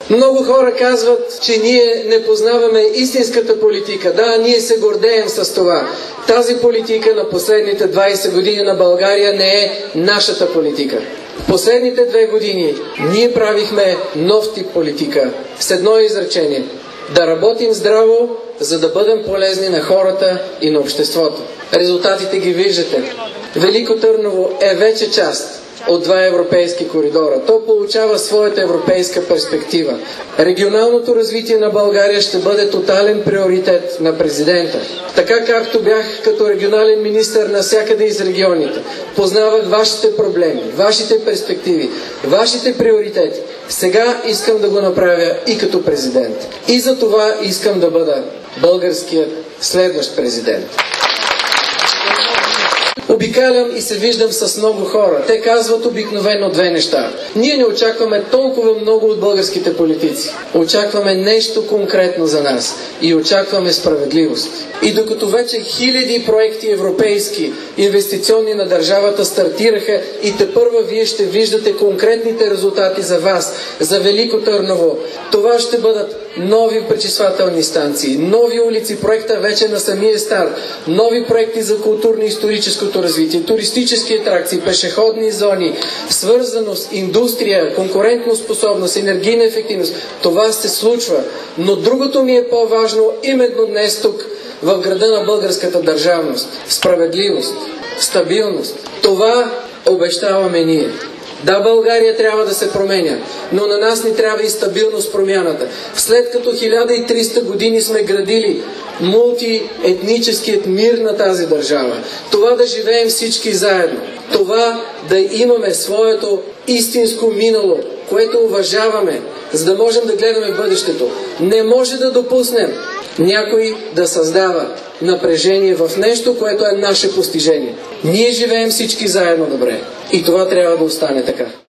Много хора казват, че ние не познаваме истинската политика. Да, ние се гордеем с това. Тази политика на последните 20 години на България не е нашата политика. Последните 2 години ние правихме нов тип политика с едно изречение: да работим здраво, за да бъдем полезни на хората и на обществото. Резултатите ги виждате. Велико Търново е вече част от 2 европейски коридора. То получава своята европейска перспектива. Регионалното развитие на България ще бъде тотален приоритет на президента. Така както бях като регионален министър навсякъде из регионите, познавах вашите проблеми, вашите перспективи, вашите приоритети. Сега искам да го направя и като президент. И за това искам да бъда българският следващ президент. Обикалям и се виждам с много хора. Те казват обикновено 2 неща. Ние не очакваме толкова много от българските политици. Очакваме нещо конкретно за нас. И очакваме справедливост. И докато вече хиляди проекти европейски, инвестиционни на държавата стартираха, и тепърва вие ще виждате конкретните резултати за вас, за Велико Търново. Това ще бъдат нови пречиствателни станции, нови улици, проекта вече на самия старт, нови проекти за културно-историческото развитие, туристически атракции, пешеходни зони, свързаност, индустрия, конкурентоспособност, енергийна ефективност. Това се случва. Но другото ми е по-важно именно днес тук, в града на българската държавност. Справедливост, стабилност. Това обещаваме ние. Да, България трябва да се променя, но на нас ни трябва и стабилност промяната. След като 1300 години сме градили мултиетническият мир на тази държава, това да живеем всички заедно, това да имаме своето истинско минало, което уважаваме, за да можем да гледаме в бъдещето. Не може да допуснем някой да създава напрежение в нещо, което е наше постижение. Ние живеем всички заедно добре. И това трябва да остане така.